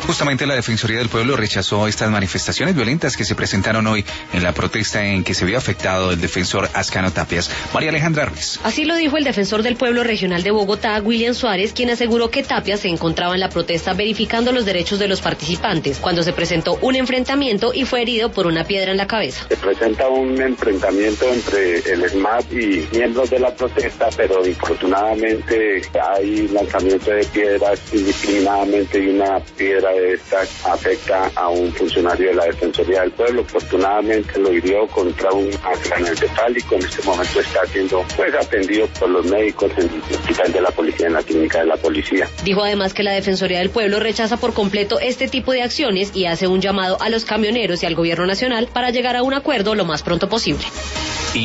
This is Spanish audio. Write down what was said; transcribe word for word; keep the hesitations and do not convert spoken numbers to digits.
Justamente la Defensoría del Pueblo rechazó estas manifestaciones violentas que se presentaron hoy en la protesta en que se vio afectado el defensor Ascano Tapias. María Alejandra Ruiz. Así lo dijo el defensor del Pueblo Regional de Bogotá, William Suárez, quien aseguró que Tapias se encontraba en la protesta verificando los derechos de los participantes, cuando se presentó un enfrentamiento y fue herido por una piedra en la cabeza. Se presenta un enfrentamiento entre el S M A T y miembros de la protesta, pero infortunadamente hay lanzamiento de piedras indiscriminadamente y una piedra de estas afecta a un funcionario de la Defensoría del Pueblo. Afortunadamente lo hirió contra un cráneo encefálico. En este momento está siendo pues atendido por los médicos en el hospital de la policía, en la clínica de la policía. Dijo además que la Defensoría del Pueblo rechaza por completo este tipo de acciones y hace un llamado a los camioneros y al gobierno nacional para llegar a un acuerdo lo más pronto posible.